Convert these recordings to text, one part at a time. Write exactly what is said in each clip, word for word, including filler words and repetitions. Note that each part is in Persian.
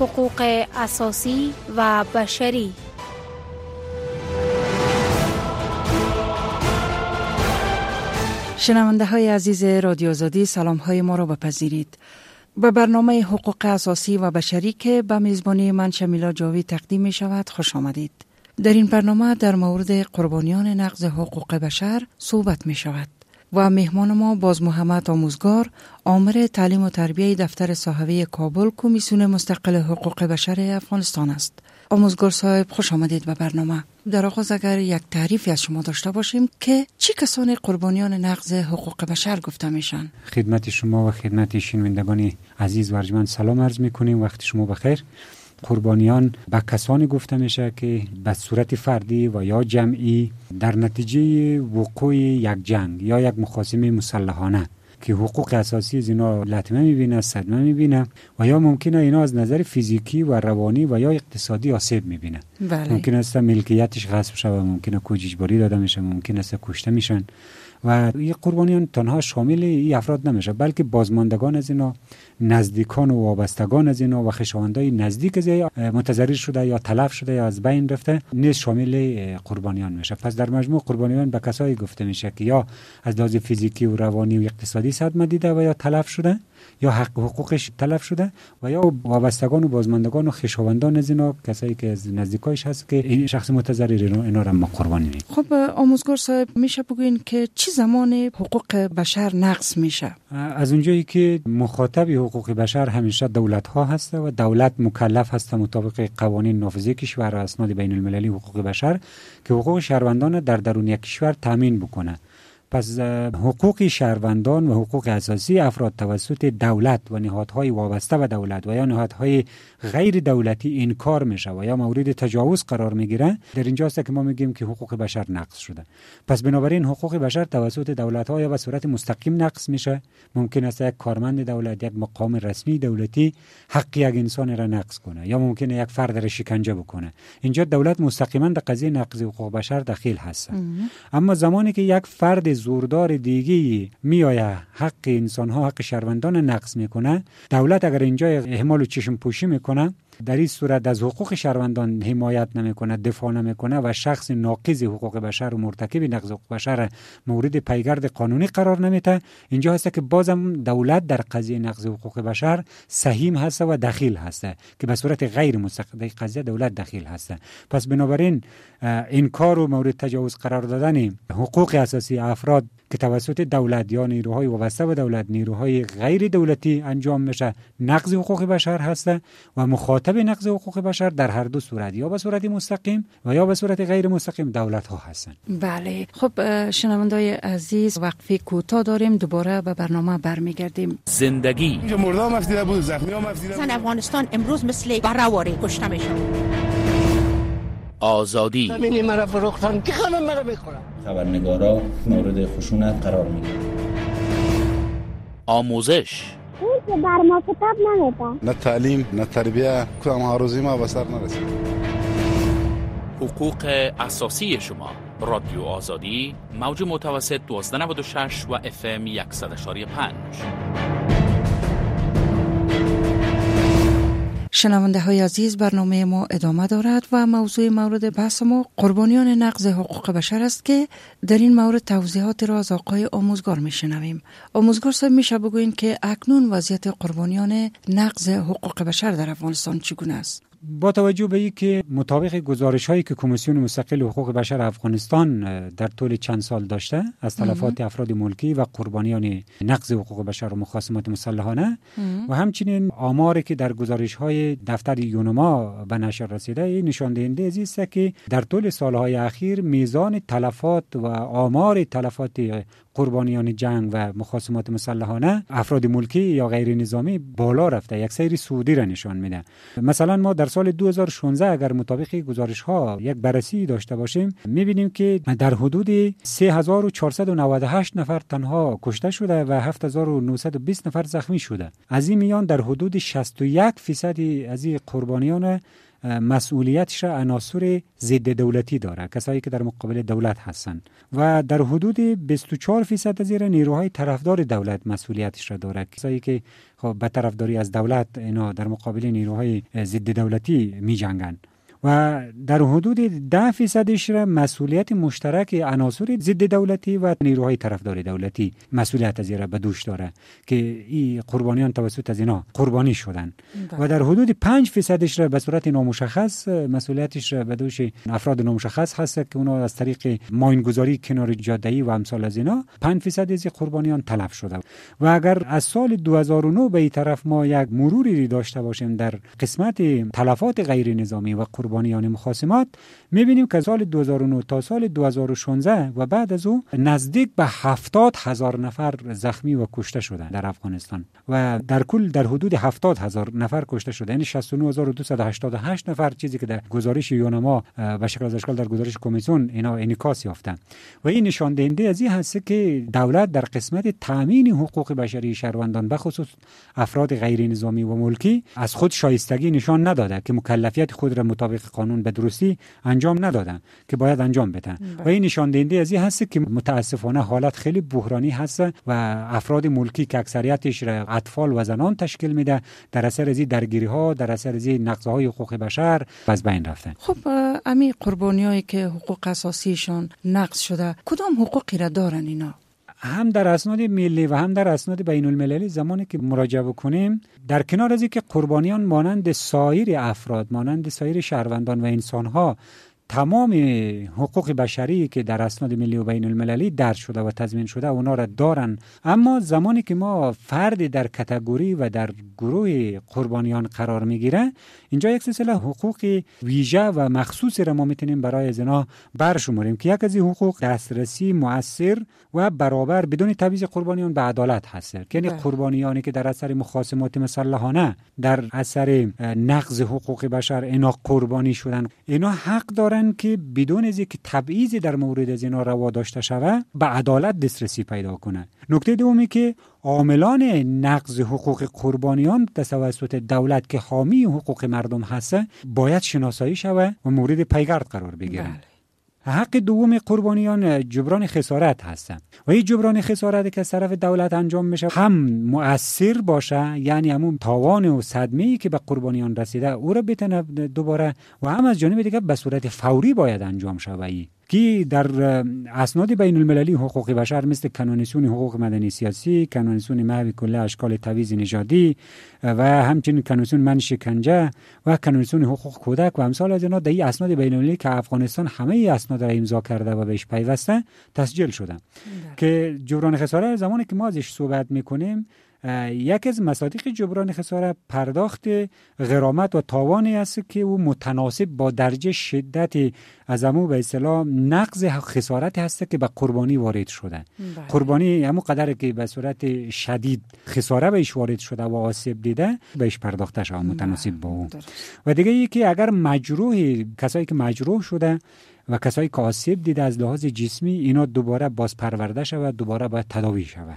حقوق اساسی و بشری. شنونده های عزیز رادیو آزادی، سلام های ما را بپذیرید. به برنامه حقوق اساسی و بشری که به میزبانی من شمیلا جاوید تقدیم می شود خوش آمدید. در این برنامه در مورد قربانیان نقض حقوق بشر صحبت می شود و مهمان ما باز محمد آموزگار، آمر تعلیم و تربیه دفتر صحوی کابل، کمیسیون مستقل حقوق بشر افغانستان است. آموزگار صاحب خوش آمدید به برنامه. در آغاز اگر یک تعریفی از شما داشته باشیم که چی کسانی قربانیان نقض حقوق بشر گفته میشن؟ خدمت شما و خدمت شنوندگان عزیز و ارجمند سلام عرض میکنیم. وقت شما بخیر. قربانیان به کسانی گفته میشه که به صورت فردی و یا جمعی در نتیجه وقوع یک جنگ یا یک مخاصمه مسلحانه که حقوق اساسی از اینا لطمه میبینه، صدمه میبینه و یا ممکنه اینا از نظر فیزیکی و روانی و یا اقتصادی آسیب میبینه. بله. ممکن است ملکیتش غصب شود، ممکنه کوچ اجباری داده میشه، ممکن است کشته میشن و این قربانیان تنها شامل این افراد نمیشه، بلکه بازماندگان از اینا، نزدیکان و وابستگان از اینا و خویشاوندای نزدیک از اینا متضرر شده یا تلف شده یا از بین رفته نیز شامل قربانیان میشه. پس در مجموع قربانیان به کسایی گفته میشه که یا از لحاظ فیزیکی و روانی و اقتصادی صدمه دیده و یا تلف شده یا حق حقوقش تلف شده و یا وابستگان و بازماندگان و خویشاوندان از اینا، کسایی که از نزدیکایش هست که این شخص متضرر اینا را ما قربانی می‌کنیم. خب آموزگار صاحب، میشه بگوین که چه زمان حقوق بشر نقض میشه؟ از اونجایی که مخاطب حقوق بشر همیشه دولت ها هست و دولت مکلف هست مطابق قوانین نافذه کشور و اسناد بین المللی حقوق بشر که حقوق شهروندان در درون یک کشور تامین بکنه. پس حقوق شهروندان و حقوق اساسی افراد توسط دولت و نهادهای وابسته به دولت و یا نهادهای غیر دولتی انکار میشه و یا مورد تجاوز قرار میگیره، در اینجاست که ما میگیم که حقوق بشر نقض شده. پس بنابراین حقوق بشر توسط دولت ها یا به صورت مستقیم نقض میشه. ممکن است یک کارمند دولت، یک مقام رسمی دولتی حق یک انسان را نقض کنه یا ممکنه یک فرد را شکنجه بکنه. اینجا دولت مستقیما در قضیه نقض حقوق بشر دخیل هست. اما زمانی که یک فرد زوردار دیگی میآید حق انسان ها، حق شهروندان نقض میکنه، دولت اگر اینجا اهمال و چشم پوشی میکنه، در این صورت از حقوق شهروندان حمایت نمیکنه، دفاع نمیکنه و شخص ناقض حقوق بشر و مرتکب نقض حقوق بشر مورد پیگرد قانونی قرار نمیده، اینجا هست که بازم دولت در قضیه نقض حقوق بشر سهیم هست و دخیل هست که به صورت غیر مستقیم قضیه دولت دخیل هست. پس بنابراین انکار و مورد تجاوز قرار دادن حقوق اساسی افراد که توسط دولت یا نیروهای وابسته به دولت، نیروهای غیر دولتی انجام میشه، نقض حقوق بشر هست و مخاطب نقض حقوق بشر در هر دو صورت، یا به صورت مستقیم و یا به صورت غیر مستقیم، دولت ها هستند. بله. خب شنوندای عزیز، وقفه کوتاه داریم، دوباره به برنامه برمیگردیم. زندگی اینجا مرده هم افدیده بود، زخمی هم افدیده بود. افغانستان امروز مثل برهواری کشته میشه. آزادی زمینی مرا فروختن که خانم مرا میخورن. خبرنگارا مورد خشونت قرار میگیرن. آموزش اون که بر ما کتاب نمیده، نه تعلیم نه تربیه، کدام هاروزی ما به سر نرسید. حقوق اساسی شما. رادیو آزادی، موج متوسط دوازده نود و شش و اف ام صد و یک و پنج. شنونده های عزیز، برنامه ما ادامه دارد و موضوع مورد بحث ما قربانیان نقض حقوق بشر است که در این مورد توضیحات را از آقای آموزگار میشنویم. آموزگار صاحب، میشه بگوین که اکنون وضعیت قربانیان نقض حقوق بشر در افغانستان چگونه است؟ با توجه به اینکه مطابق گزارش هایی که کمیسیون مستقل حقوق بشر افغانستان در طول چند سال داشته از تلفات افراد ملکی و قربانیان نقض حقوق بشر و مخاصمات مسلحانه و همچنین آماری که در گزارش های دفتر یونما به نشر رسیده، نشان دهنده است که در طول سالهای اخیر میزان تلفات و آمار تلفات قربانیان جنگ و مخاصمات مسلحانه افراد ملکی یا غیر نظامی بالا رفته، یک سری صعودی را نشان میده. مثلا ما در سال دو هزار و شانزده اگر مطابق گزارش ها یک بررسی داشته باشیم، میبینیم که در حدود سه هزار و چهارصد و نود و هشت نفر تنها کشته شده و هفت هزار و نهصد و بیست نفر زخمی شده. از این میان در حدود شصت و یک فیصد از این قربانیان مسئولیتش عناصر ضد دولتی داره، کسایی که در مقابل دولت هستن و در حدود بیست و چهار درصد از این نیروهای طرفدار دولت مسئولیتش را داره، کسایی که خب به طرفداری از دولت اینا در مقابل نیروهای ضد دولتی می جنگن و در حدود ده درصدش را مسئولیت مشترک عناصر ضد دولتی و نیروهای طرفدار دولتی مسئولیت از این را به دوش داره که این قربانیان توسط از اینا قربانی شدن ده. و در حدود پنج درصدش را به صورت نامشخص مسئولیتش را به دوش افراد نامشخص هست که اونا از طریق ماینگذاری کنار جاده‌ای و امثال از اینا پنج درصد از قربانیان تلف شده. و اگر از سال دو هزار و نه به این طرف ما یک مروری داشته باشیم در قسمت تلفات غیر نظامی و قربانیان مخاصمات، می‌بینیم که سال دو هزار و نه تا سال دو هزار و شانزده و بعد از او نزدیک به هفتاد هزار نفر زخمی و کشته شدند در افغانستان و در کل در حدود هفتاد هزار نفر کشته شده، یعنی شصت و نه هزار و دویست و هشتاد و هشت نفر، چیزی که در گزارش یونما به شکل از اشکال در گزارش کمیسیون اینا انعکاس یافته. و این نشان دهنده از این هست که دولت در قسمت تامین حقوق بشری شهروندان به خصوص افراد غیر نظامی و ملکی از خود شایستگی نشان نداده که مکلفیت خود را مطابق قانون به درستی انجام ندادن که باید انجام بدن. و این نشان دهنده از این هست که متاسفانه حالت خیلی بحرانی هست و افراد ملکی که اکثریتش را اطفال و زنان تشکیل میده در اثر از درگیری ها، در اثر از نقض‌های حقوق بشر از بین رفته. خب امی قربانیایی که حقوق اساسیشان نقض شده کدام حقوقی را دارن اینا؟ هم در اسناد ملی و هم در اسناد بین المللی زمانی که مراجعه بکنیم، در کنار از اینکه قربانیان مانند سایر افراد، مانند سایر شهروندان و انسانها تمام حقوق بشری که در اسناد ملی و بین المللی درج شده و تضمین شده اونا را دارن، اما زمانی که ما فرد در کاتگوری و در گروه قربانیان قرار میگیره، اینجا یک سلسله حقوق ویژه و مخصوصی را ما میتونیم برای از اینا برشماریم که یک از این حقوق دسترسی مؤثر و برابر بدون تبعیض قربانیان به عدالت هست. یعنی قربانیانی که در اثر مخاصمات مسلحانه در اثر نقض حقوق بشر اینا قربانی شدن، اینا حق دارن که بدون از اینکه تبعیضی در مورد از اینا روا داشته شود به عدالت دسترسی پیدا کنه. نکته دومی که عاملان نقض حقوق قربانیان توسط دولت که حامی حقوق مردم هست باید شناسایی شود و مورد پیگرد قرار بگیرند. حق دوم قربانیان جبران خسارت هستند و این جبران خسارت که از طرف دولت انجام میشه هم مؤثر باشه، یعنی همون تاوان و صدمه‌ای که به قربانیان رسیده او را بتونه دوباره، و هم از جانب دیگه به صورت فوری باید انجام شود که در اسناد بین المللی حقوق بشر مثل کنونسیون حقوق مدنی سیاسی، کنونسیون محو کل اشکال تبعیض نژادی و همچنین کنونسیون من شکنجه و کنونسیون حقوق کودک و امثال از اینا در این اسناد بین المللی که افغانستان همه ای اسناد را امضا کرده و بهش پیوسته تسجیل شده که جبران خسارت زمانی که ما ازش صحبت میکنیم، یک از مصادیق جبران خسارت پرداخت غرامت و تاوانی است که او متناسب با درجه شدت از همون به اصطلاح نقض خسارت هست که به قربانی وارد شده. بله. قربانی همون قدر که به صورت شدید خساره بهش وارد شده و آسیب دیده بهش پرداخته شده متناسب با اون. و دیگه یکی اگر مجروح، کسایی که مجروح شده و کسایی که آسیب دیده از لحاظ جسمی، اینا دوباره باز پرورده شود، دوباره باید تداوی شود.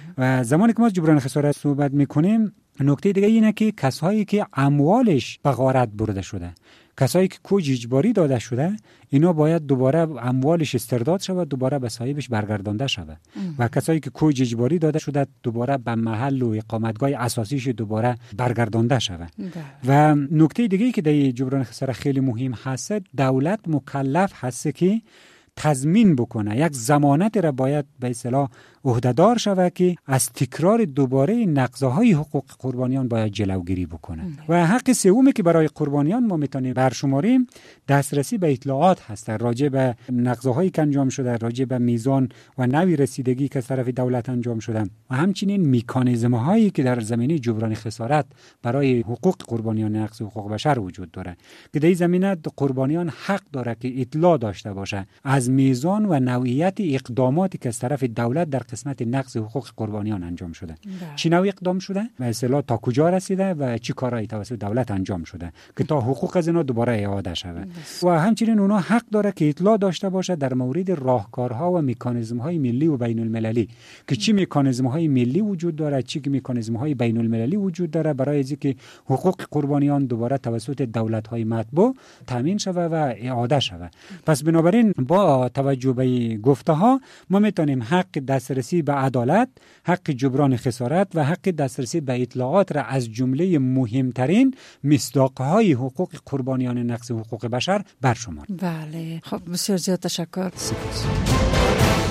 و زمانی که ما جبران خسارت صحبت میکنیم، نکته دیگه اینه که کسایی که اموالش به غارت برده شده، کسایی که کوج اجباری داده شده، اینا باید دوباره اموالش استرداد شود، دوباره به صاحبش برگردانده شود. و کسایی که کوج اجباری داده شده دوباره به محل و اقامتگاه اساسیش دوباره برگردانده شود. و نکته دیگه که در جبران خسارت خیلی مهم هست، دولت مکلف هست که تضمین بکنه، یک ضمانت را باید به اصطلاح عهده‌دار شود که از تکرار دوباره نقض‌های حقوق قربانیان باید جلوگیری بکنه. و حق سومی که برای قربانیان ما میتونیم برشماریم، دسترسی به اطلاعات هست راجع به نقض‌هایی که انجام شده، راجع به میزان و نوع رسیدگی که از طرف دولت انجام شده و همچنین مکانیزم‌هایی که در زمینه جبران خسارت برای حقوق قربانیان نقض حقوق بشر وجود داره که در این زمینه قربانیان حق داره که اطلاع داشته باشه از میزان و نوعیت اقداماتی که از طرف دولت در قسمت نقض حقوق قربانیان انجام شده. چه نوع اقدام شده و اصطلاح تا کجا رسیده و چه کارهایی توسط دولت انجام شده که تا حقوق از اینا دوباره اعاده شود. و همچنین اونا حق داره که اطلاع داشته باشه در مورد راهکارها و مکانیزم‌های ملی و بین المللی که چه مکانیزم‌های ملی وجود داره، چه مکانیزم‌های بین المللی وجود داره برای اینکه حقوق قربانیان دوباره توسط دولت‌های مطبوع تامین شود و اعاده شود. پس بنابراین با توجه به گفته‌ها ما میتونیم حق دسترسی به عدالت، حق جبران خسارت و حق دسترسی به اطلاعات را از جمله مهمترین مصداق‌های حقوق قربانیان نقض حقوق بشر برشماریم. بله، خب بسیار زیاد تشکر. سپاس.